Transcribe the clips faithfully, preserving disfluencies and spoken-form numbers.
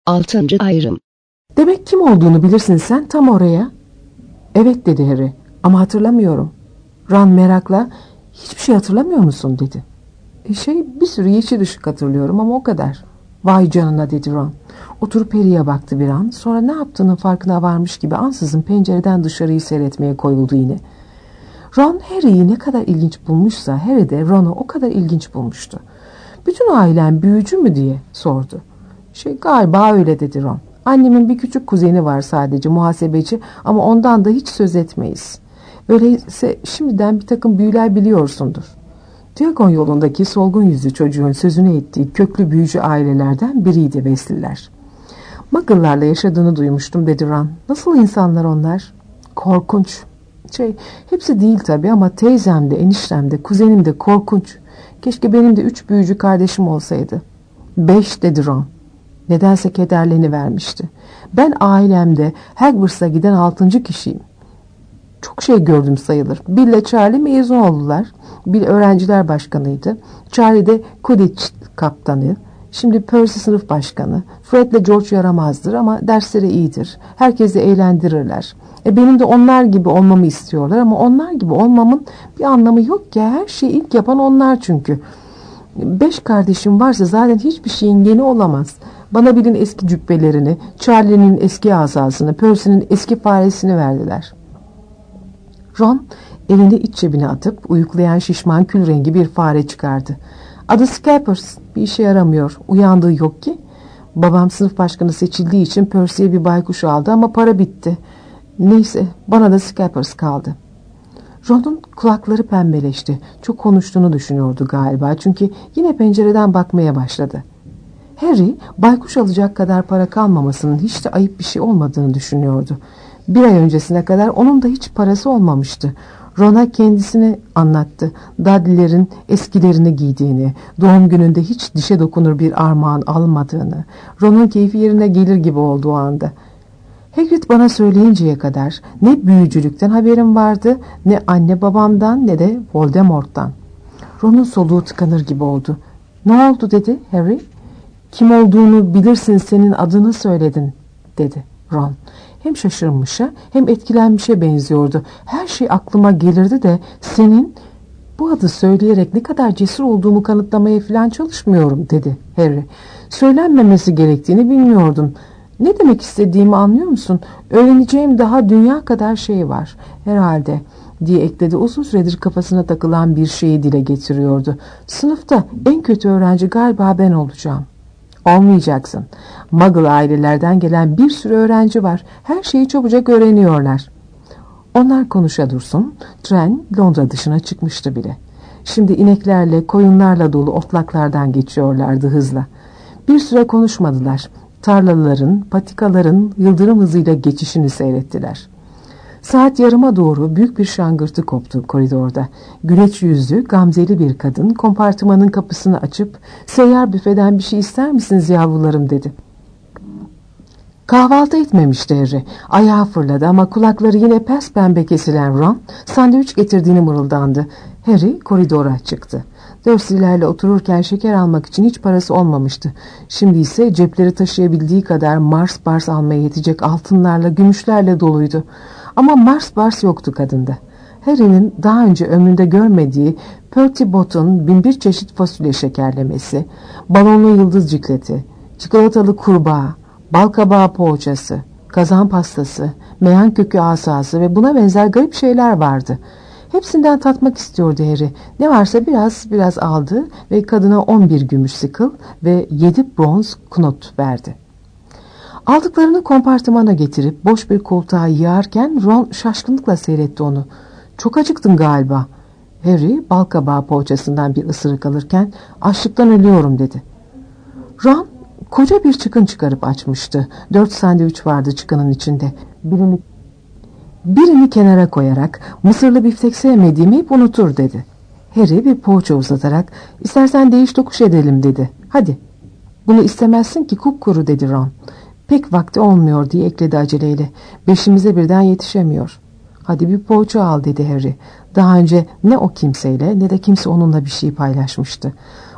Altıncı ayrım. Demek kim olduğunu bilirsin sen tam oraya. Evet dedi Harry ama hatırlamıyorum. Ron merakla hiçbir şey hatırlamıyor musun dedi. E şey bir sürü yeşil ışık hatırlıyorum ama o kadar. Vay canına dedi Ron. Oturup Harry'e baktı bir an, sonra ne yaptığının farkına varmış gibi ansızın pencereden dışarıyı seyretmeye koyuldu yine. Ron Harry'yi ne kadar ilginç bulmuşsa Harry de Ron'u o kadar ilginç bulmuştu. Bütün ailen büyücü mü diye sordu. Şey galiba öyle dedi Ron. Annemin bir küçük kuzeni var sadece, muhasebeci, ama ondan da hiç söz etmeyiz. Öyleyse şimdiden bir takım büyüler biliyorsundur. Diagon yolundaki solgun yüzlü çocuğun sözünü ettiği köklü büyücü ailelerden biriydi Weasley'ler. Muggle'larla yaşadığını duymuştum dedi Ron. Nasıl insanlar onlar? Korkunç. Şey, hepsi değil tabii ama teyzem de, eniştem de, kuzenim de korkunç. Keşke benim de üç büyücü kardeşim olsaydı. Beş dedi Ron. Nedense kederlenivermişti. Ben ailemde Hogwarts'a giden altıncı kişiyim. Çok şey gördüm sayılır. Bill ile Charlie mezun oldular. Bill öğrenciler başkanıydı. Charlie de Quidditch kaptanı. Şimdi Percy sınıf başkanı. Fred ile George yaramazdır ama dersleri iyidir. Herkesi eğlendirirler. E benim de onlar gibi olmamı istiyorlar ama onlar gibi olmamın bir anlamı yok ki. Her şeyi ilk yapan onlar çünkü. Beş kardeşim varsa zaten hiçbir şeyin yeni olamaz. Bana Bill'in eski cübbelerini, Charlie'nin eski asasını, Percy'nin eski faresini verdiler. Ron elini iç cebine atıp uyuklayan şişman kül rengi bir fare çıkardı. Adı Scampers. Bir işe yaramıyor. Uyandığı yok ki. Babam sınıf başkanı seçildiği için Percy'ye bir baykuş aldı ama para bitti. Neyse, bana da Scampers kaldı. Ron'un kulakları pembeleşti. Çok konuştuğunu düşünüyordu galiba çünkü yine pencereden bakmaya başladı. Harry, baykuş alacak kadar para kalmamasının hiç de ayıp bir şey olmadığını düşünüyordu. Bir ay öncesine kadar onun da hiç parası olmamıştı. Ron'a kendisini anlattı. Dudley'lerin eskilerini giydiğini, doğum gününde hiç dişe dokunur bir armağan almadığını, Ron'un keyfi yerine gelir gibi oldu o anda. Hagrid bana söyleyinceye kadar ne büyücülükten haberim vardı, ne anne babamdan ne de Voldemort'tan. Ron'un soluğu tıkanır gibi oldu. Ne oldu dedi Harry. Kim olduğunu bilirsin, senin adını söyledin dedi Ron. Hem şaşırmışa hem etkilenmişe benziyordu. Her şey aklıma gelirdi de senin bu adı söyleyerek ne kadar cesur olduğumu kanıtlamaya falan çalışmıyorum dedi Harry. Söylenmemesi gerektiğini bilmiyordum. Ne demek istediğimi anlıyor musun? Öğreneceğim daha dünya kadar şey var herhalde diye ekledi. Uzun süredir kafasına takılan bir şeyi dile getiriyordu. Sınıfta en kötü öğrenci galiba ben olacağım. Olmayacaksın. Muggle ailelerden gelen bir sürü öğrenci var. Her şeyi çabucak öğreniyorlar. Onlar konuşa dursun. Tren Londra dışına çıkmıştı bile. Şimdi ineklerle, koyunlarla dolu otlaklardan geçiyorlardı hızla. Bir süre konuşmadılar. Tarlaların, patikaların yıldırım hızıyla geçişini seyrettiler. Saat yarıma doğru büyük bir şangırtı koptu koridorda. Güleç yüzlü, gamzeli bir kadın kompartımanın kapısını açıp "Seyyar büfeden bir şey ister misiniz yavrularım?" dedi. Kahvaltı etmemişti Harry. Ayağı fırladı ama kulakları yine pespembe kesilen Ron sandviç getirdiğini mırıldandı. Harry koridora çıktı. Dursley'lerle otururken şeker almak için hiç parası olmamıştı. Şimdi ise cepleri taşıyabildiği kadar Mars bars almaya yetecek altınlarla, gümüşlerle doluydu. Ama Mars bars yoktu kadında. Harry'nin daha önce ömründe görmediği Bertie Bott'un binbir çeşit fasulye şekerlemesi, balonlu yıldız cikleti, çikolatalı kurbağa, balkabağı poğaçası, kazan pastası, meyan kökü asası ve buna benzer garip şeyler vardı. Hepsinden tatmak istiyordu Harry. Ne varsa biraz biraz aldı ve kadına on bir gümüş sikıl ve yedi bronz knot verdi. Aldıklarını kompartımana getirip boş bir koltuğa yığarken Ron şaşkınlıkla seyretti onu. "Çok acıktın galiba." Harry balkabağı poğaçasından bir ısırık alırken "Açlıktan ölüyorum." dedi. Ron koca bir çıkın çıkarıp açmıştı. Dört sandviç vardı çıkının içinde. Birini Birini kenara koyarak "Mısırlı biftek sevmediğimi hep unutur." dedi. Harry bir poğaça uzatarak "İstersen değiş tokuş edelim." dedi. "Hadi." "Bunu istemezsin ki, kupkuru." dedi Ron. "Pek vakti olmuyor." diye ekledi aceleyle. "Beşimize birden yetişemiyor." "Hadi bir poğaça al." dedi Harry. Daha önce ne o kimseyle ne de kimse onunla bir şey paylaşmıştı.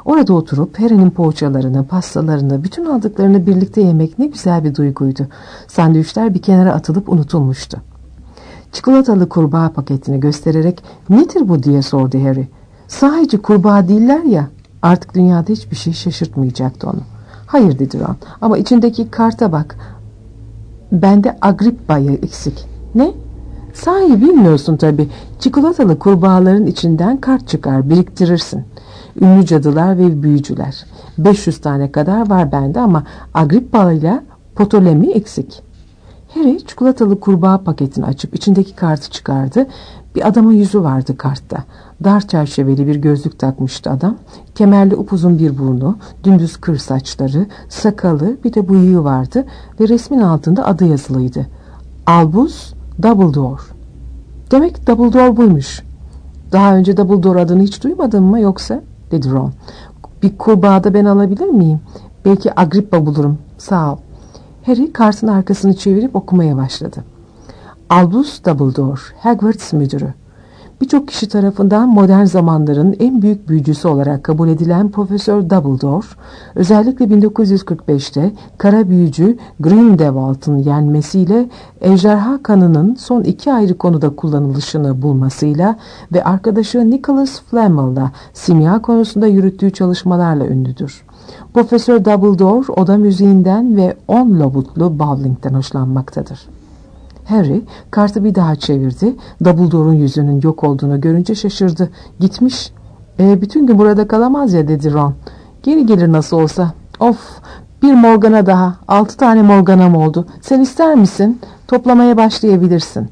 Orada oturup Harry'nin poğaçalarını, pastalarını, bütün aldıklarını birlikte yemek ne güzel bir duyguydu. Sandviçler bir kenara atılıp unutulmuştu. Çikolatalı kurbağa paketini göstererek "Nedir bu?" diye sordu Harry. "Sahici kurbağa değiller ya." Artık dünyada hiçbir şey şaşırtmayacaktı onu. "Hayır," dedi Ron, "ama içindeki karta bak. Bende Agrippa'yı eksik." "Ne?" "Sahi bilmiyorsun tabii. Çikolatalı kurbağaların içinden kart çıkar, biriktirirsin. Ünlü cadılar ve büyücüler. beş yüz tane kadar var bende ama Agrippa ile Ptolemy eksik." Harry çikolatalı kurbağa paketini açıp içindeki kartı çıkardı. Bir adamın yüzü vardı kartta. Dar çerçeveli bir gözlük takmıştı adam. Kemerli upuzun bir burnu, dümdüz kır saçları, sakalı, bir de bıyığı vardı ve resmin altında adı yazılıydı. Albus Dumbledore. "Demek Dumbledore buymuş." "Daha önce Dumbledore adını hiç duymadın mı yoksa?" dedi Ron. "Bir kurbağa da ben alabilir miyim? Belki Agrippa bulurum. Sağ ol." Harry kartın arkasını çevirip okumaya başladı. Albus Dumbledore, Hogwarts müdürü. Birçok kişi tarafından modern zamanların en büyük büyücüsü olarak kabul edilen Profesör Dumbledore, özellikle bin dokuz yüz kırk beşte kara büyücü Grindelwald'ın yenmesiyle ejderha kanının son iki ayrı konuda kullanılışını bulmasıyla ve arkadaşı Nicholas Flamel'la simya konusunda yürüttüğü çalışmalarla ünlüdür. Profesör Dumbledore oda müziğinden ve on lobutlu bowling'den hoşlanmaktadır. Harry kartı bir daha çevirdi. Dumbledore'un yüzünün yok olduğunu görünce şaşırdı. "Gitmiş." E, "Bütün gün burada kalamaz ya," dedi Ron. "Geri gelir nasıl olsa." "Of, bir Morgana daha. Altı tane Morgana'm oldu. Sen ister misin? Toplamaya başlayabilirsin."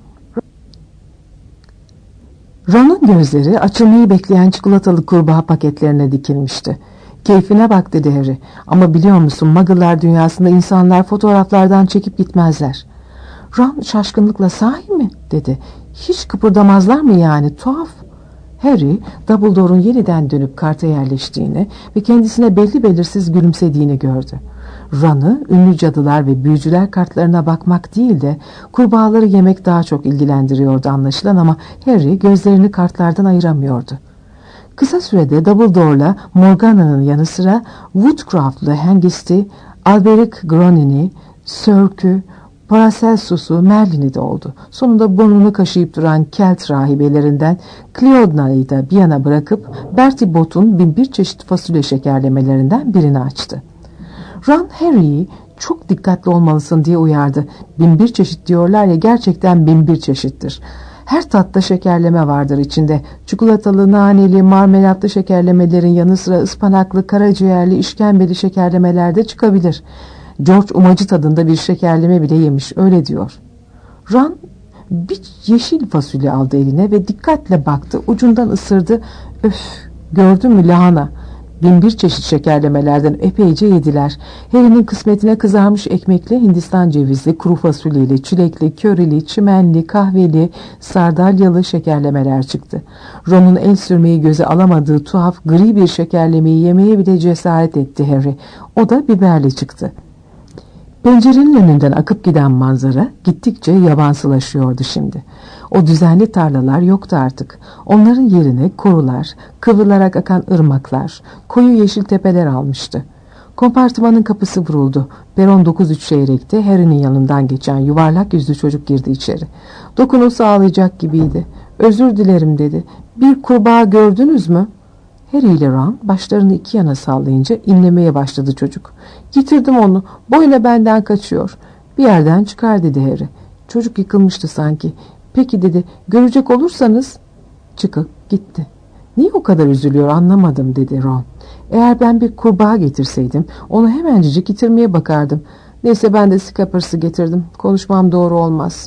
Ron'un gözleri açılmayı bekleyen çikolatalı kurbağa paketlerine dikilmişti. "Keyfine bak," dedi Harry. "Ama biliyor musun, Muggle'lar dünyasında insanlar fotoğraflardan çekip gitmezler." Ron şaşkınlıkla "Sahi mi?" dedi. "Hiç kıpırdamazlar mı yani? Tuhaf." Harry, Dumbledore'un yeniden dönüp karta yerleştiğini ve kendisine belli belirsiz gülümsediğini gördü. Ron'u ünlü cadılar ve büyücüler kartlarına bakmak değil de kurbağaları yemek daha çok ilgilendiriyordu anlaşılan ama Harry gözlerini kartlardan ayıramıyordu. Kısa sürede Dumbledore'la Morgana'nın yanı sıra Woodcraft'lı Hengist'i, Alberic Gronini, Sörk'ü, Paracelsus'u, Merlin'i de oldu. Sonunda burnunu kaşıyıp duran Kelt rahibelerinden Cleodna'yı da bir yana bırakıp Bertie Bott'un bin bir çeşit fasulye şekerlemelerinden birini açtı. Ron Harry'i "Çok dikkatli olmalısın," diye uyardı. "Bin bir çeşit diyorlar ya, gerçekten bin bir çeşittir. Her tatta şekerleme vardır içinde. Çikolatalı, naneli, marmelatlı şekerlemelerin yanı sıra ıspanaklı, karaciğerli, işkembeli şekerlemeler de çıkabilir. George umacı tadında bir şekerleme bile yemiş, öyle diyor." Ron bir yeşil fasulye aldı eline ve dikkatle baktı. Ucundan ısırdı. "Öf, gördün mü lahana?" Bin bir çeşit şekerlemelerden epeyce yediler. Harry'nin kısmetine kızarmış ekmekli, Hindistan cevizli, kuru fasulyeli, çilekli, körili, çimenli, kahveli, sardalyalı şekerlemeler çıktı. Ron'un el sürmeyi göze alamadığı tuhaf gri bir şekerlemeyi yemeye bile cesaret etti Harry. O da biberli çıktı. Pencerenin önünden akıp giden manzara gittikçe yabansılaşıyordu şimdi. O düzenli tarlalar yoktu artık. Onların yerine korular, kıvrılarak akan ırmaklar, koyu yeşil tepeler almıştı. Kompartımanın kapısı vuruldu. Peron dokuz üç çeyrekte Harry'nin yanından geçen yuvarlak yüzlü çocuk girdi içeri. Dokunulsa ağlayacak gibiydi. "Özür dilerim," dedi. "Bir kurbağa gördünüz mü?" Harry ile Ron başlarını iki yana sallayınca inlemeye başladı çocuk. "Getirdim onu. Boyuna benden kaçıyor." "Bir yerden çıkar," dedi Harry. Çocuk yıkılmıştı sanki. "Peki," dedi, "görecek olursanız..." Çıkıp gitti. "Niye o kadar üzülüyor anlamadım," dedi Ron. "Eğer ben bir kurbağa getirseydim onu hemencecik getirmeye bakardım. Neyse, ben de Scappers'ı getirdim. Konuşmam doğru olmaz."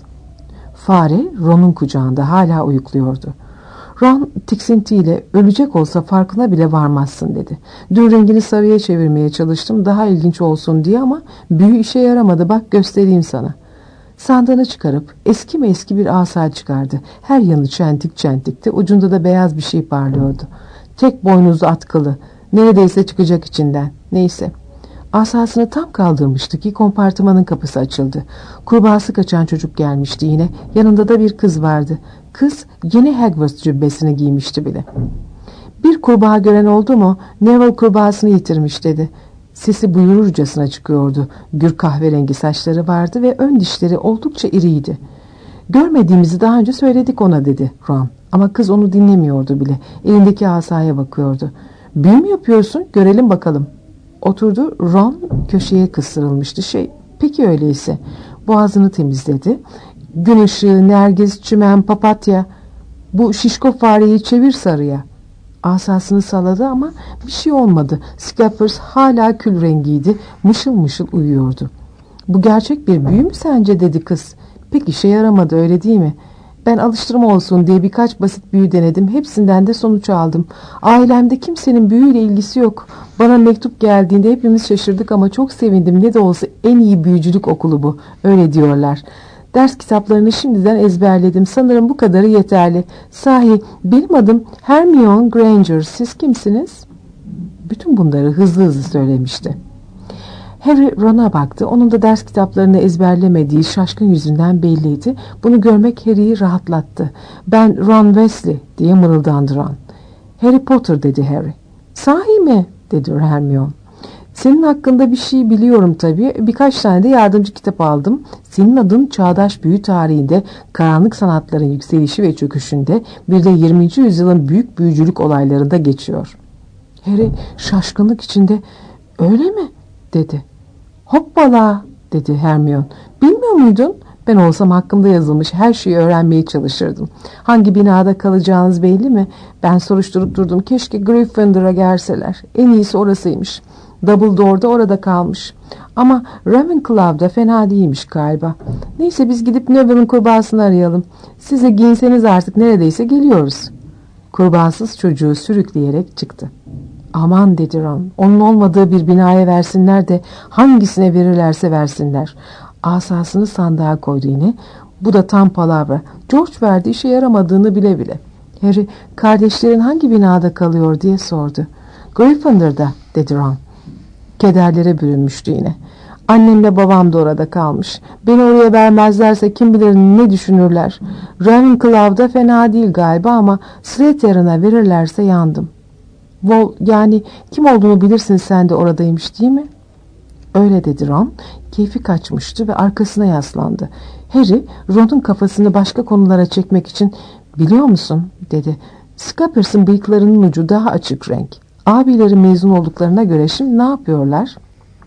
Fare Ron'un kucağında hala uyukluyordu. Ron tiksintiyle "Ölecek olsa farkına bile varmazsın," dedi. "Dün rengini sarıya çevirmeye çalıştım daha ilginç olsun diye ama büyü işe yaramadı, bak göstereyim sana." Sandığını çıkarıp eski mi eski bir asa çıkardı. Her yanı çentik çentikti, ucunda da beyaz bir şey parlıyordu. Tek boynuzlu atkılı, neredeyse çıkacak içinden. Neyse. Asasını tam kaldırmıştı ki kompartımanın kapısı açıldı. Kurbağası kaçan çocuk gelmişti yine. Yanında da bir kız vardı. Kız yeni Hogwarts cübbesini giymişti bile. Bir kurbağa gören oldu mu? Neville kurbağasını yitirmiş dedi. Sesi buyururcasına çıkıyordu. Gür kahverengi saçları vardı ve ön dişleri oldukça iriydi. Görmediğimizi daha önce söyledik ona dedi Ron. Ama kız onu dinlemiyordu bile. Elindeki asaya bakıyordu. Büyü mü yapıyorsun? Görelim bakalım. Oturdu. Ron köşeye kıstırılmıştı. Şey, peki öyleyse. Boğazını temizledi. Gün ışığı, nergis, çimen, papatya. Bu şişko fareyi çevir sarıya. Asasını salladı ama bir şey olmadı. Scappers hala kül rengiydi. Mışıl mışıl uyuyordu. Bu gerçek bir büyü mü sence dedi kız. Pek işe yaramadı öyle değil mi? Ben alıştırma olsun diye birkaç basit büyü denedim. Hepsinden de sonuç aldım. Ailemde kimsenin büyüyle ilgisi yok. Bana mektup geldiğinde hepimiz şaşırdık ama çok sevindim. Ne de olsa en iyi büyücülük okulu bu. Öyle diyorlar. Ders kitaplarını şimdiden ezberledim. Sanırım bu kadarı yeterli. Sahi benim adım Hermione Granger. Siz kimsiniz? Bütün bunları hızlı hızlı söylemişti. Harry Ron'a baktı. Onun da ders kitaplarını ezberlemediği şaşkın yüzünden belliydi. Bunu görmek Harry'yi rahatlattı. Ben Ron Weasley diye mırıldandı Ron. Harry Potter dedi Harry. Sahi mi? dedi Hermione. Senin hakkında bir şey biliyorum tabii. Birkaç tane de yardımcı kitap aldım. Senin adın çağdaş büyü tarihinde, karanlık sanatların yükselişi ve çöküşünde, bir de yirminci yüzyılın büyük büyücülük olaylarında geçiyor. Harry şaşkınlık içinde öyle mi? dedi. Hoppala dedi Hermione. Bilmiyor muydun? Ben olsam hakkımda yazılmış her şeyi öğrenmeye çalışırdım. Hangi binada kalacağınız belli mi? Ben soruşturup durdum. Keşke Gryffindor'a gelseler. En iyisi orasıymış. Dumbledore da orada kalmış. Ama Ravenclaw'da fena değilmiş galiba. Neyse biz gidip Neville'ın kurbağasını arayalım. Size giyinseniz artık neredeyse geliyoruz. Kurbağasız çocuğu sürükleyerek çıktı. Aman dedi Ron. Onun olmadığı bir binaya versinler de hangisine verirlerse versinler. Asasını sandığa koydu yine. Bu da tam palavra. George verdi işe yaramadığını bile bile. Harry kardeşlerin hangi binada kalıyor diye sordu. Gryffindor'da dedi Ron. Kederlere bürünmüştü yine. Annemle babam da orada kalmış. Beni oraya vermezlerse kim bilir ne düşünürler. Ravenclaw'da fena değil galiba ama Slytherin'a verirlerse yandım. Vol, yani kim olduğunu bilirsin sen de oradaymış değil mi? Öyle dedi Ron. Keyfi kaçmıştı ve arkasına yaslandı. Harry Ron'un kafasını başka konulara çekmek için biliyor musun dedi. Scappers'ın bıyıklarının ucu daha açık renk. Abileri mezun olduklarına göre şimdi ne yapıyorlar?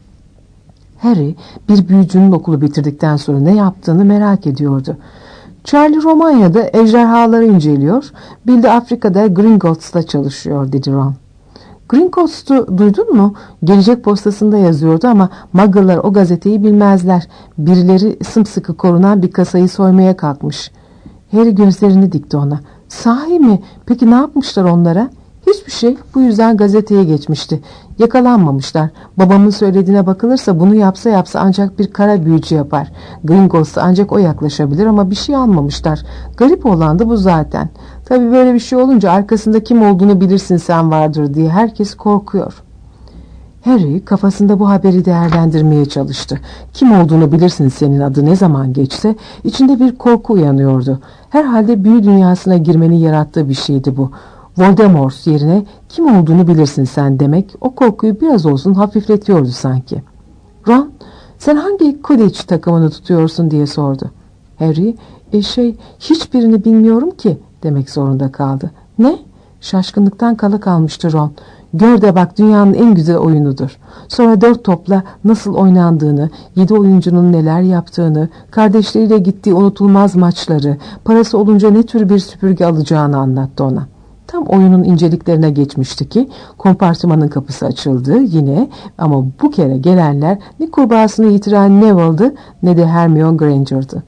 Harry bir büyücünün okulu bitirdikten sonra ne yaptığını merak ediyordu. Charlie Romanya'da ejderhaları inceliyor. Bill de Afrika'da Gringotts'ta çalışıyor dedi Ron. Gringotts'u duydun mu? Gelecek postasında yazıyordu ama Muggle'lar o gazeteyi bilmezler. Birileri sımsıkı korunan bir kasayı soymaya kalkmış. Harry gözlerini dikti ona. Sahi mi? Peki ne yapmışlar onlara? Hiçbir şey. Bu yüzden gazeteye geçmişti. Yakalanmamışlar. Babamın söylediğine bakılırsa bunu yapsa yapsa ancak bir kara büyücü yapar. Gringotts'a ancak o yaklaşabilir ama bir şey almamışlar. Garip olan da bu zaten. Tabii böyle bir şey olunca arkasında kim olduğunu bilirsin sen vardır diye herkes korkuyor. Harry kafasında bu haberi değerlendirmeye çalıştı. Kim olduğunu bilirsin senin adı ne zaman geçse içinde bir korku uyanıyordu. Herhalde büyü dünyasına girmenin yarattığı bir şeydi bu. Voldemort yerine kim olduğunu bilirsin sen demek o korkuyu biraz olsun hafifletiyordu sanki. Ron, sen hangi Quidditch takımını tutuyorsun diye sordu. Harry, e şey hiçbirini bilmiyorum ki demek zorunda kaldı. Ne? Şaşkınlıktan kala kalmıştı Ron. Gör de bak dünyanın en güzel oyunudur. Sonra dört topla nasıl oynandığını, yedi oyuncunun neler yaptığını, kardeşleriyle gittiği unutulmaz maçları, parası olunca ne tür bir süpürge alacağını anlattı ona. Tam oyunun inceliklerine geçmişti ki kompartımanın kapısı açıldı yine ama bu kere gelenler ne kurbağasını yitiren Neville'dı ne de Hermione Granger'dı.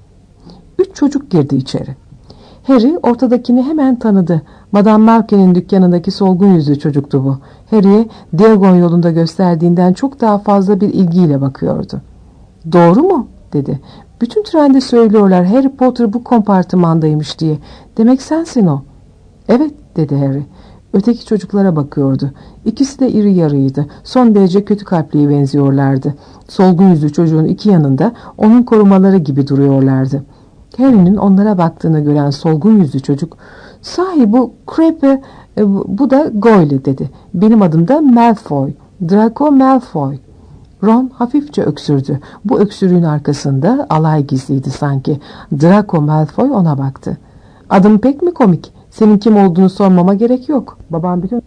Üç çocuk girdi içeri. Harry ortadakini hemen tanıdı. Madame Marquet'in dükkanındaki solgun yüzlü çocuktu bu. Harry'e Diagon yolunda gösterdiğinden çok daha fazla bir ilgiyle bakıyordu. Doğru mu? dedi. Bütün trende söylüyorlar Harry Potter bu kompartımandaymış diye. Demek sensin o. Evet dedi Harry. Öteki çocuklara bakıyordu. İkisi de iri yarıydı. Son derece kötü kalpliye benziyorlardı. Solgun yüzlü çocuğun iki yanında onun korumaları gibi duruyorlardı. Harry'nin onlara baktığını gören solgun yüzlü çocuk, sahi bu Crepe E, bu, bu da Goyle dedi. Benim adım da Malfoy. Draco Malfoy. Ron hafifçe öksürdü. Bu öksürüğün arkasında alay gizliydi sanki. Draco Malfoy ona baktı. Adım pek mi komik? Senin kim olduğunu sormama gerek yok. Babam bütün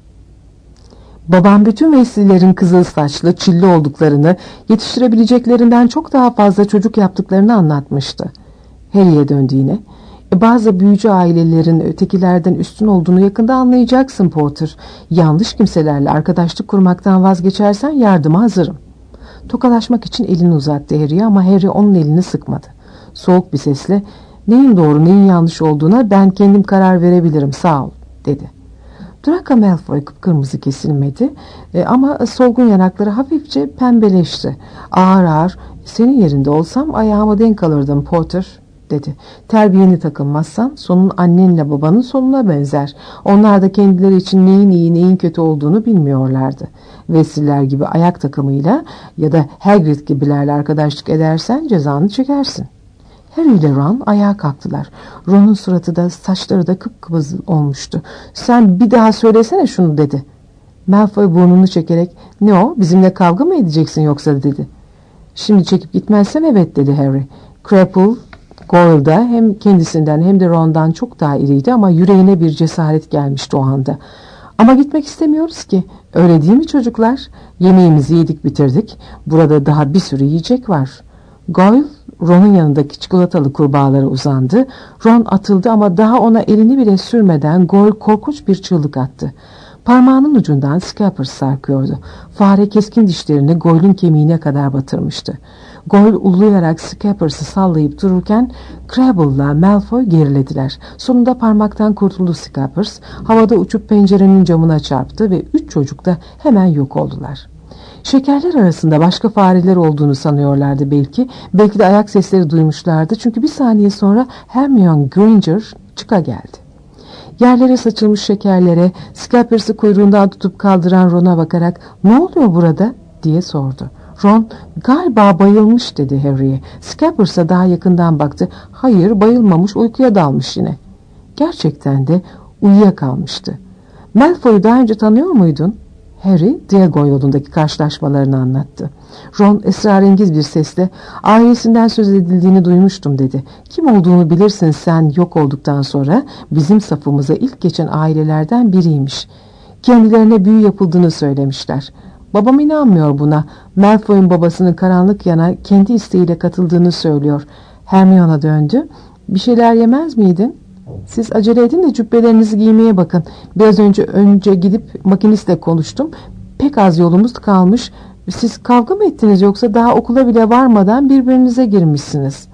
Babam bütün Weasley'lerin kızıl saçlı, çilli olduklarını, yetiştirebileceklerinden çok daha fazla çocuk yaptıklarını anlatmıştı. Harry'e döndü yine. E, bazı büyücü ailelerin ötekilerden üstün olduğunu yakında anlayacaksın Potter. Yanlış kimselerle arkadaşlık kurmaktan vazgeçersen yardıma hazırım. Tokalaşmak için elini uzattı Harry'e ama Harry onun elini sıkmadı. Soğuk bir sesle, neyin doğru neyin yanlış olduğuna ben kendim karar verebilirim, sağ ol, dedi. Draco Malfoy kıpkırmızı kesilmedi e, ama solgun yanakları hafifçe pembeleşti. Ağır ağır, senin yerinde olsam ayağıma denk alırdım Potter, dedi. Terbiyeni takınmazsan sonun annenle babanın sonuna benzer. Onlar da kendileri için neyin iyi neyin kötü olduğunu bilmiyorlardı. Weasley'ler gibi ayak takımıyla ya da Hagrid gibilerle arkadaşlık edersen cezanı çekersin. Harry ile Ron ayağa kalktılar. Ron'un suratı da saçları da kıpkırmızı olmuştu. Sen bir daha söylesene şunu, dedi. Malfoy burnunu çekerek, ne o, bizimle kavga mı edeceksin yoksa, dedi. Şimdi çekip gitmezsen evet, dedi Harry. Crabble, Goyle da hem kendisinden hem de Ron'dan çok daha iriydi ama yüreğine bir cesaret gelmişti o anda. Ama gitmek istemiyoruz ki. Öyle değil mi çocuklar? Yemeğimizi yedik bitirdik. Burada daha bir sürü yiyecek var. Goyle Ron'un yanındaki çikolatalı kurbağalara uzandı. Ron atıldı ama daha ona elini bile sürmeden Goyle korkunç bir çığlık attı. Parmağının ucundan Scabbers sarkıyordu. Fare keskin dişlerini Goyle'un kemiğine kadar batırmıştı. Goyle uluyarak Scabbers'ı sallayıp dururken Crabble'la Malfoy gerilediler. Sonunda parmaktan kurtuldu Scabbers. Havada uçup pencerenin camına çarptı ve üç çocuk da hemen yok oldular. Şekerler arasında başka fareler olduğunu sanıyorlardı belki. Belki de ayak sesleri duymuşlardı. Çünkü bir saniye sonra Hermione Granger çıka geldi. Yerlere saçılmış şekerlere, Scabbers'ı kuyruğundan tutup kaldıran Ron'a bakarak "Ne oluyor burada?" diye sordu. Ron, "Galiba bayılmış," dedi Harry'e. Scabbers'a daha yakından baktı. Hayır, bayılmamış, uykuya dalmış yine. Gerçekten de uyuyakalmıştı. Malfoy'u daha önce tanıyor muydun? Harry, Diagon yolundaki karşılaşmalarını anlattı. Ron esrarengiz bir sesle, "Ailesinden söz edildiğini duymuştum," dedi. "Kim olduğunu bilirsin sen yok olduktan sonra bizim safımıza ilk geçen ailelerden biriymiş. Kendilerine büyü yapıldığını söylemişler. Babam inanmıyor buna. Malfoy'un babasının karanlık yana kendi isteğiyle katıldığını söylüyor." Hermione'a döndü. "Bir şeyler yemez miydin? Siz acele edin de cübbelerinizi giymeye bakın. Biraz önce önce gidip makinistle konuştum. Pek az yolumuz kalmış. Siz kavga mı ettiniz yoksa daha okula bile varmadan birbirinize girmişsiniz?"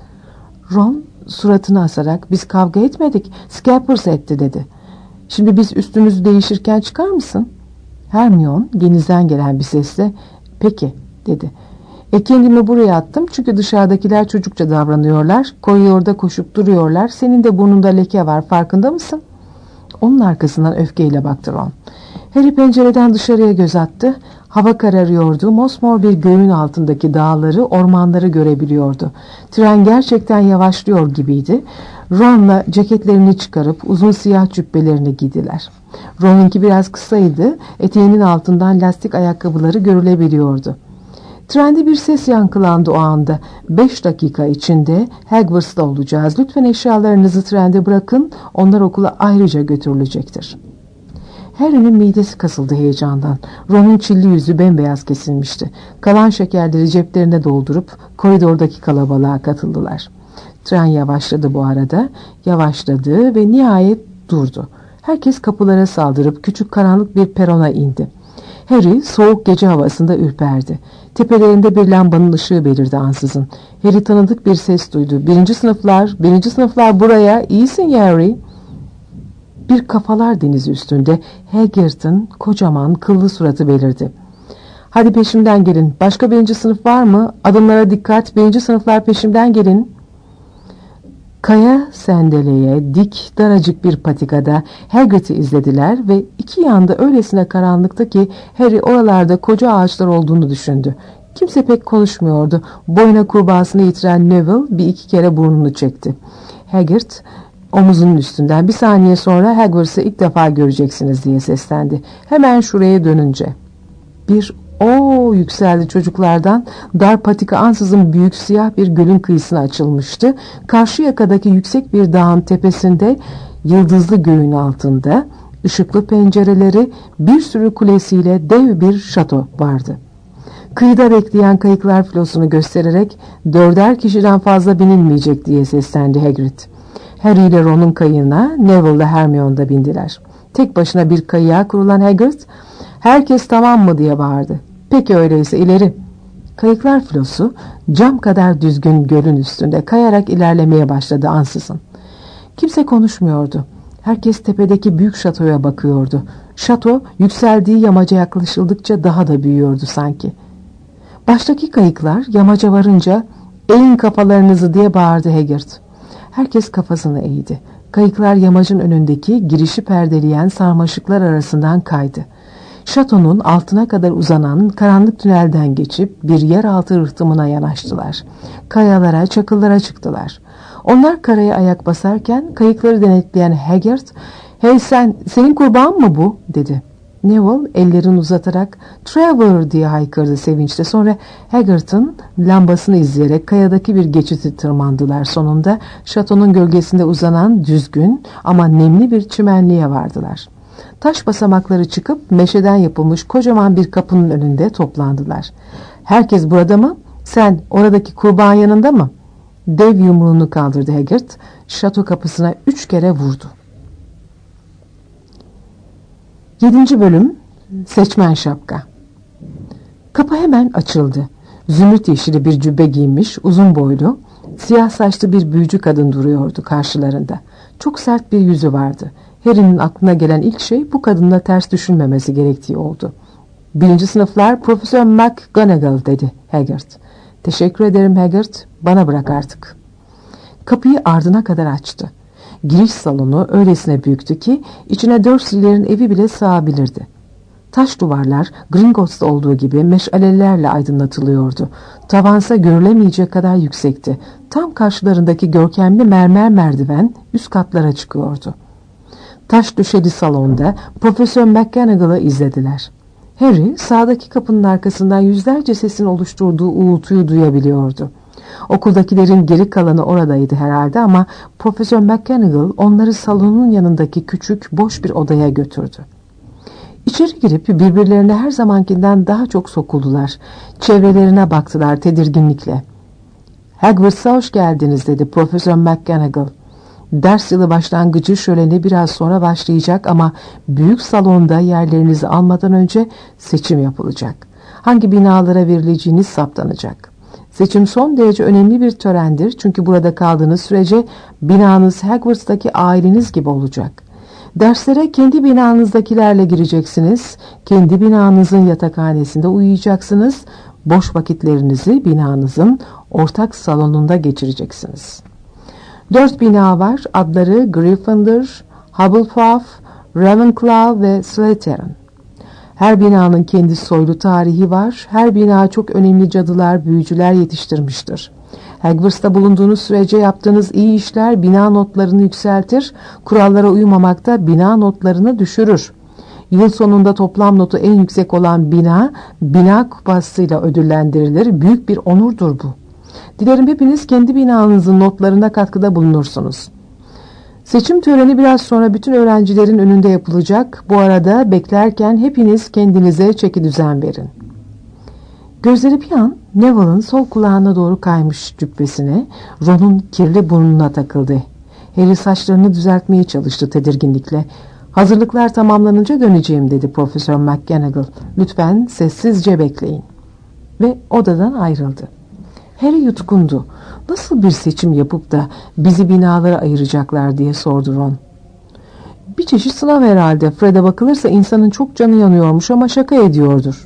Ron suratını asarak, "Biz kavga etmedik. Scabbers etti," dedi. "Şimdi biz üstümüzü değişirken çıkar mısın?" Hermione genizden gelen bir sesle, "Peki," dedi. E kendimi buraya attım çünkü dışarıdakiler çocukça davranıyorlar. Koridorda koşup duruyorlar. Senin de burnunda leke var, farkında mısın? Onun arkasından öfkeyle baktı Ron. Harry pencereden dışarıya göz attı. Hava kararıyordu. Mosmor bir göğün altındaki dağları, ormanları görebiliyordu. Tren gerçekten yavaşlıyor gibiydi. Ron'la ceketlerini çıkarıp uzun siyah cübbelerini giydiler. Ron'unki biraz kısaydı. Eteğinin altından lastik ayakkabıları görülebiliyordu. Trende bir ses yankılandı o anda. Beş dakika içinde Hogwarts'ta olacağız. Lütfen eşyalarınızı trende bırakın. Onlar okula ayrıca götürülecektir." Harry'nin midesi kasıldı heyecandan. Ron'un çilli yüzü bembeyaz kesilmişti. Kalan şekerleri ceplerine doldurup koridordaki kalabalığa katıldılar. Tren yavaşladı bu arada. Yavaşladı ve nihayet durdu. Herkes kapılara saldırıp küçük karanlık bir perona indi. Harry soğuk gece havasında ürperdi. Tepelerinde bir lambanın ışığı belirdi ansızın. Harry tanıdık bir ses duydu. "Birinci sınıflar, birinci sınıflar buraya. İyisin ya Harry." Bir kafalar denizi üstünde Hagrid'in kocaman kıllı suratı belirdi. "Hadi peşimden gelin. Başka birinci sınıf var mı? Adımlara dikkat. Birinci sınıflar peşimden gelin." Kaya sendeleye dik daracık bir patikada Hagrid'i izlediler ve iki yanda öylesine karanlıkta ki Harry oralarda koca ağaçlar olduğunu düşündü. Kimse pek konuşmuyordu. Boyuna kurbağasını yitiren Neville bir iki kere burnunu çekti. Hagrid Omuzunun üstünden bir saniye sonra Hogwarts'ı ilk defa göreceksiniz diye seslendi. Hemen şuraya dönünce. Bir o yükseldi çocuklardan. Dar patika ansızın büyük siyah bir gölün kıyısına açılmıştı. Karşı yakadaki yüksek bir dağın tepesinde yıldızlı göğün altında ışıklı pencereleri bir sürü kulesiyle dev bir şato vardı. Kıyıda bekleyen kayıklar filosunu göstererek dörder kişiden fazla binilmeyecek diye seslendi Hagrid. Harry ile Ron'un kayığına Neville ile Hermione da bindiler. Tek başına bir kayığa kurulan Hagrid, "Herkes tamam mı?" diye bağırdı. "Peki öyleyse ileri." Kayıklar filosu cam kadar düzgün gölün üstünde kayarak ilerlemeye başladı ansızın. Kimse konuşmuyordu. Herkes tepedeki büyük şatoya bakıyordu. Şato yükseldiği yamaca yaklaşıldıkça daha da büyüyordu sanki. Baştaki kayıklar yamaca varınca "Eğin kafalarınızı!" diye bağırdı Hagrid. Herkes kafasını eğdi. Kayıklar yamacın önündeki girişi perdeleyen sarmaşıklar arasından kaydı. Şatonun altına kadar uzanan karanlık tünelden geçip bir yeraltı rıhtımına yanaştılar. Kayalara, çakıllara çıktılar. Onlar karaya ayak basarken kayıkları denetleyen Hagrid, "Hey sen, senin kurban mı bu?" dedi. Neville ellerini uzatarak "Trevor!" diye haykırdı sevinçle. Sonra Hagrid'in lambasını izleyerek kayadaki bir geçiti tırmandılar. Sonunda şatonun gölgesinde uzanan düzgün ama nemli bir çimenliğe vardılar. Taş basamakları çıkıp meşeden yapılmış kocaman bir kapının önünde toplandılar. "Herkes burada mı? Sen oradaki kurban yanında mı?" Dev yumruğunu kaldırdı Hagrid. Şato kapısına üç kere vurdu. Yedinci bölüm. Seçmen şapka. Kapı hemen açıldı. Zümrüt yeşili bir cübbe giymiş, uzun boylu, siyah saçlı bir büyücü kadın duruyordu karşılarında. Çok sert bir yüzü vardı. Harry'nin aklına gelen ilk şey bu kadınla ters düşünmemesi gerektiği oldu. "Birinci sınıflar Profesör McGonagall," dedi Hagrid. "Teşekkür ederim Hagrid, bana bırak artık." Kapıyı ardına kadar açtı. Giriş salonu öylesine büyüktü ki içine Dursley'lerin evi bile sığabilirdi. Taş duvarlar Gringotts'ta olduğu gibi meşalelerle aydınlatılıyordu. Tavansa görülemeyecek kadar yüksekti. Tam karşılarındaki görkemli mermer merdiven üst katlara çıkıyordu. Taş döşeli salonda Profesör McGonagall'ı izlediler. Harry sağdaki kapının arkasından yüzlerce sesin oluşturduğu uğultuyu duyabiliyordu. Okuldakilerin geri kalanı oradaydı herhalde ama Profesör McGonagall onları salonun yanındaki küçük boş bir odaya götürdü. İçeri girip birbirlerine her zamankinden daha çok sokuldular. Çevrelerine baktılar tedirginlikle. "Hogwarts'a hoş geldiniz," dedi Profesör McGonagall. "Ders yılı başlangıcı şöleni biraz sonra başlayacak ama büyük salonda yerlerinizi almadan önce seçim yapılacak. Hangi binalara verileceğiniz saptanacak. Seçim son derece önemli bir törendir çünkü burada kaldığınız sürece binanız Hogwarts'taki aileniz gibi olacak. Derslere kendi binanızdakilerle gireceksiniz, kendi binanızın yatakhanesinde uyuyacaksınız, boş vakitlerinizi binanızın ortak salonunda geçireceksiniz. Dört bina var, adları Gryffindor, Hufflepuff, Ravenclaw ve Slytherin. Her binanın kendi soylu tarihi var, her bina çok önemli cadılar, büyücüler yetiştirmiştir. Hogwarts'ta bulunduğunuz sürece yaptığınız iyi işler bina notlarını yükseltir, kurallara uymamakta bina notlarını düşürür. Yıl sonunda toplam notu en yüksek olan bina, bina kupasıyla ödüllendirilir. Büyük bir onurdur bu. Dilerim hepiniz kendi binanızın notlarına katkıda bulunursunuz. Seçim töreni biraz sonra bütün öğrencilerin önünde yapılacak. Bu arada beklerken hepiniz kendinize çekidüzen verin." Gözleri bir an Neville'ın sol kulağına doğru kaymış cübbesine, Ron'un kirli burnuna takıldı. Harry saçlarını düzeltmeye çalıştı tedirginlikle. "Hazırlıklar tamamlanınca döneceğim," dedi Profesör McGonagall. "Lütfen sessizce bekleyin." Ve odadan ayrıldı. Harry yutkundu. "Nasıl bir seçim yapıp da bizi binalara ayıracaklar?" diye sordu Ron. "Bir çeşit sınav herhalde. Fred'e bakılırsa insanın çok canı yanıyormuş ama şaka ediyordur."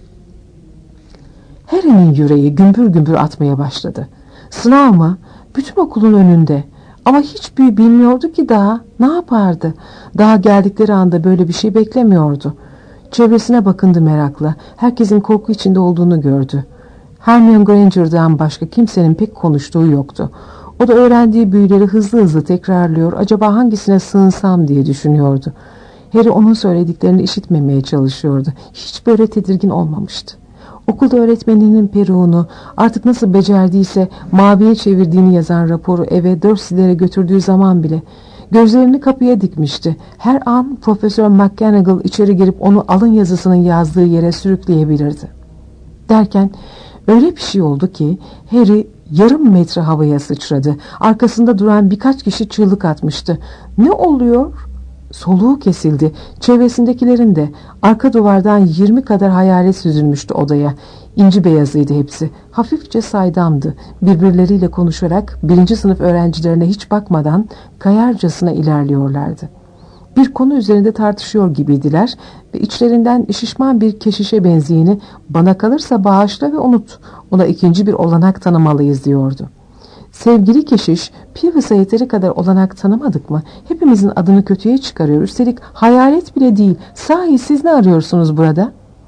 Harry'nin yüreği gümbür gümbür atmaya başladı. Sınav mı? Bütün okulun önünde. Ama hiç bilmiyordu ki daha. Ne yapardı? Daha geldikleri anda böyle bir şey beklemiyordu. Çevresine bakındı merakla. Herkesin korku içinde olduğunu gördü. Hermione Granger'dan başka kimsenin pek konuştuğu yoktu. O da öğrendiği büyüleri hızlı hızlı tekrarlıyor, acaba hangisine sığınsam diye düşünüyordu. Harry onun söylediklerini işitmemeye çalışıyordu. Hiç böyle tedirgin olmamıştı. Okulda öğretmeninin peruğunu artık nasıl becerdiyse maviye çevirdiğini yazan raporu eve Dursley'lere götürdüğü zaman bile gözlerini kapıya dikmişti. Her an Profesör McGonagall içeri girip onu alın yazısının yazdığı yere sürükleyebilirdi. Derken öyle bir şey oldu ki Harry yarım metre havaya sıçradı. Arkasında duran birkaç kişi çığlık atmıştı. "Ne oluyor?" Soluğu kesildi. Çevresindekilerin de. Arka duvardan yirmi kadar hayalet süzülmüştü odaya. İnci beyazıydı hepsi. Hafifçe saydamdı. Birbirleriyle konuşarak birinci sınıf öğrencilerine hiç bakmadan kayarcasına ilerliyorlardı. Bir konu üzerinde tartışıyor gibiydiler ve içlerinden şişman bir keşişe benzeyeni "Bana kalırsa bağışla ve unut. Ona ikinci bir olanak tanımalıyız" diyordu. Sevgili keşiş, Peevis'e yeteri kadar olanak tanımadık mı? Hepimizin adını kötüye çıkarıyor. Üstelik hayalet bile değil. Sahi siz ne arıyorsunuz burada?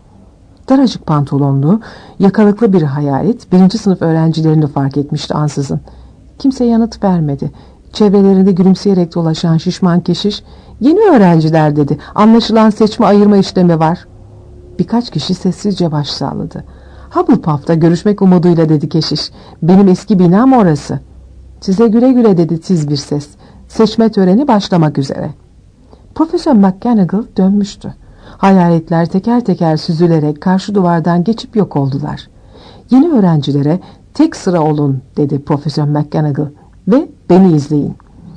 Daracık pantolonlu, yakalıklı bir hayalet birinci sınıf öğrencilerini fark etmişti ansızın. Kimse yanıt vermedi. Çevrelerinde gülümseyerek dolaşan şişman keşiş, "Yeni öğrenciler" dedi. "Anlaşılan seçme ayırma işlemi var." Birkaç kişi sessizce baş salladı. "Hufflepuff'ta görüşmek umuduyla" dedi keşiş. "Benim eski binam orası." "Size güle güle" dedi tiz bir ses. "Seçme töreni başlamak üzere." Profesör McGonagall dönmüştü. Hayaletler teker teker süzülerek karşı duvardan geçip yok oldular. "Yeni öğrencilere tek sıra olun" dedi Profesör McGonagall, "ve beni izleyin."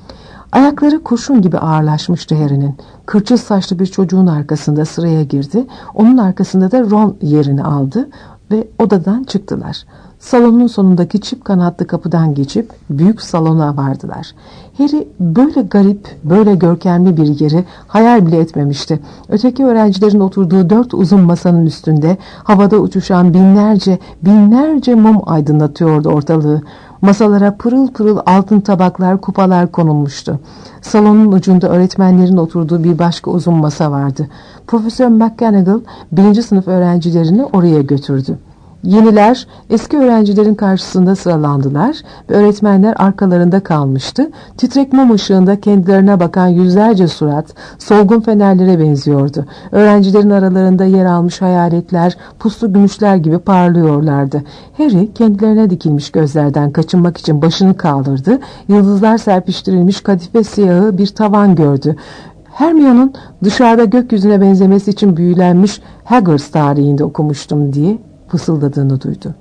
Ayakları kurşun gibi ağırlaşmıştı Harry'nin. Kırçıl saçlı bir çocuğun arkasında sıraya girdi. Onun arkasında da Ron yerini aldı ve odadan çıktılar. Salonun sonundaki çift kanatlı kapıdan geçip büyük salona vardılar. Harry böyle garip, böyle görkemli bir yeri hayal bile etmemişti. Öteki öğrencilerin oturduğu dört uzun masanın üstünde havada uçuşan binlerce, binlerce mum aydınlatıyordu ortalığı. Masalara pırıl pırıl altın tabaklar, kupalar konulmuştu. Salonun ucunda öğretmenlerin oturduğu bir başka uzun masa vardı. Profesör McGonagall birinci sınıf öğrencilerini oraya götürdü. Yeniler eski öğrencilerin karşısında sıralandılar ve öğretmenler arkalarında kalmıştı. Titrek mum ışığında kendilerine bakan yüzlerce surat solgun fenerlere benziyordu. Öğrencilerin aralarında yer almış hayaletler puslu gümüşler gibi parlıyorlardı. Harry kendilerine dikilmiş gözlerden kaçınmak için başını kaldırdı. Yıldızlar serpiştirilmiş kadife siyahı bir tavan gördü. Hermione'un dışarıda gökyüzüne benzemesi için büyülenmiş Hogwarts tarihinde okumuştum diye fısıldadığını duydu.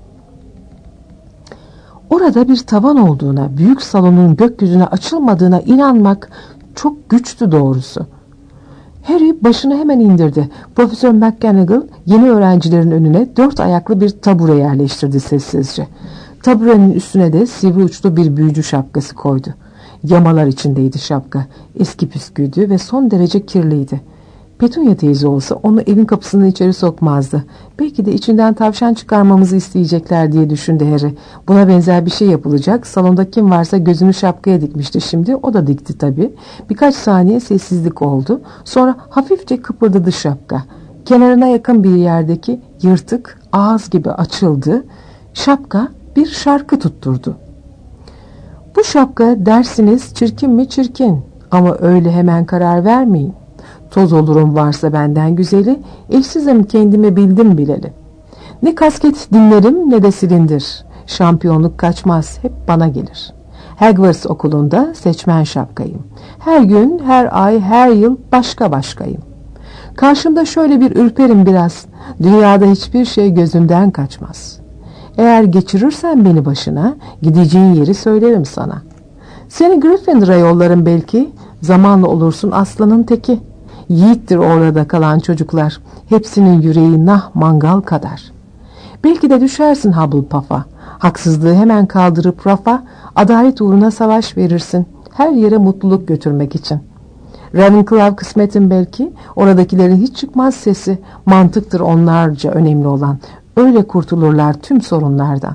Orada bir tavan olduğuna, büyük salonun gökyüzüne açılmadığına inanmak çok güçtü doğrusu. Harry başını hemen indirdi. Profesör McGonagall yeni öğrencilerin önüne dört ayaklı bir tabure yerleştirdi sessizce. Taburenin üstüne de sivri uçlu bir büyücü şapkası koydu. Yamalar içindeydi şapka. Eski püsküydü ve son derece kirliydi. Petunia teyze olsa onu evin kapısından içeri sokmazdı. Belki de içinden tavşan çıkarmamızı isteyecekler diye düşündü Harry. Buna benzer bir şey yapılacak. Salonda kim varsa gözünü şapkaya dikmişti şimdi. O da dikti tabii. Birkaç saniye sessizlik oldu. Sonra hafifçe kıpırdadı şapka. Kenarına yakın bir yerdeki yırtık ağız gibi açıldı. Şapka bir şarkı tutturdu. "Bu şapka dersiniz çirkin mi çirkin, ama öyle hemen karar vermeyin. Toz olurum varsa benden güzeli, eşsizim kendimi bildim bileli. Ne kasket dinlerim ne de silindir. Şampiyonluk kaçmaz, hep bana gelir. Hogwarts okulunda seçmen şapkayım. Her gün, her ay, her yıl başka başkayım. Karşımda şöyle bir ürperim biraz. Dünyada hiçbir şey gözümden kaçmaz. Eğer geçirirsen beni başına, gideceğin yeri söylerim sana. Seni Gryffindor'a yollarım belki, zamanla olursun aslanın teki. Yiğittir orada kalan çocuklar. Hepsinin yüreği nah mangal kadar. Belki de düşersin Hufflepuff'a. Haksızlığı hemen kaldırıp rafa, adalet uğruna savaş verirsin. Her yere mutluluk götürmek için. Ravenclaw kısmetin belki. Oradakilerin hiç çıkmaz sesi. Mantıktır onlarca önemli olan. Öyle kurtulurlar tüm sorunlardan.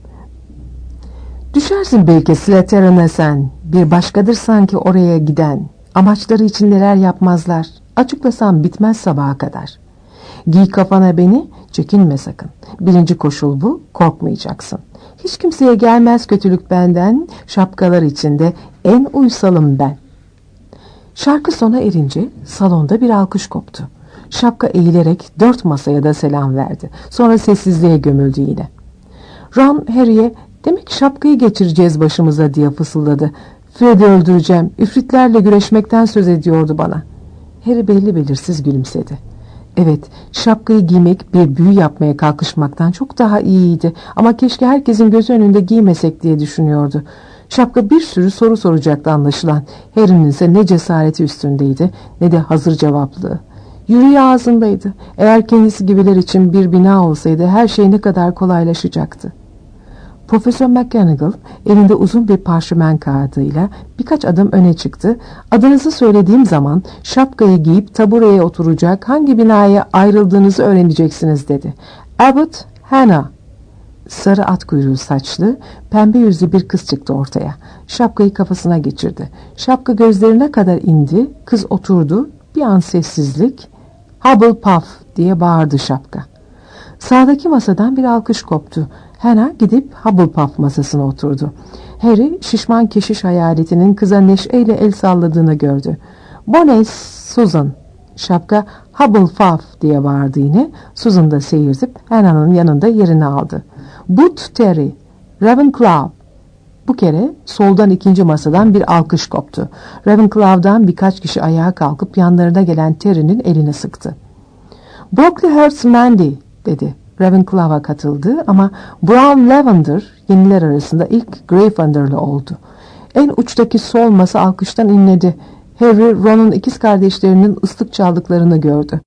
Düşersin belki Slytherin'e sen. Bir başkadır sanki oraya giden. Amaçları için neler yapmazlar. Açıklasam bitmez sabaha kadar. Giy kafana beni, çekinme sakın. Birinci koşul bu, korkmayacaksın. Hiç kimseye gelmez kötülük benden, şapkalar içinde en uysalım ben. Şarkı sona erince salonda bir alkış koptu. Şapka eğilerek dört masaya da selam verdi. Sonra sessizliğe gömüldü yine. Ron Harry'e "Demek şapkayı geçireceğiz başımıza" diye fısıldadı. "Fred'i öldüreceğim, üfritlerle güreşmekten söz ediyordu bana." Harry belli belirsiz gülümsedi. Evet, şapkayı giymek bir büyü yapmaya kalkışmaktan çok daha iyiydi. Ama keşke herkesin gözü önünde giymesek diye düşünüyordu. Şapka bir sürü soru soracaktı anlaşılan. Harry'nin ise ne cesareti üstündeydi ne de hazır cevaplığı. Yüreği ağzındaydı. Eğer kendisi gibiler için bir bina olsaydı her şey ne kadar kolaylaşacaktı. Profesör McGonagall elinde uzun bir parşömen kağıdıyla birkaç adım öne çıktı. "Adınızı söylediğim zaman şapkayı giyip tabureye oturacak hangi binaya ayrıldığınızı öğreneceksiniz" dedi. "Abbott Hannah." Sarı at kuyruğu saçlı, pembe yüzlü bir kız çıktı ortaya. Şapkayı kafasına geçirdi. Şapka gözlerine kadar indi. Kız oturdu. Bir an sessizlik. "Hubblepuff" diye bağırdı şapka. Sağdaki masadan bir alkış koptu. Hannah gidip Hubblepuff masasına oturdu. Harry şişman keşiş hayaletinin kıza neşeyle el salladığını gördü. "Bones Susan." Şapka "Hubblepuff" diye bağırdı yine. Susan da seyirtip Hannah'nın yanında yerini aldı. "Boot Terry, Ravenclaw." Bu kere soldan ikinci masadan bir alkış koptu. Ravenclaw'dan birkaç kişi ayağa kalkıp yanlarına gelen Terry'nin elini sıktı. "Brocklehurst Mandy" dedi. Ravenclaw'a katıldı ama Brown Lavender yeniler arasında ilk Gryffindorlu oldu. En uçtaki sol masa alkıştan inledi. Harry, Ron'un ikiz kardeşlerinin ıslık çaldıklarını gördü.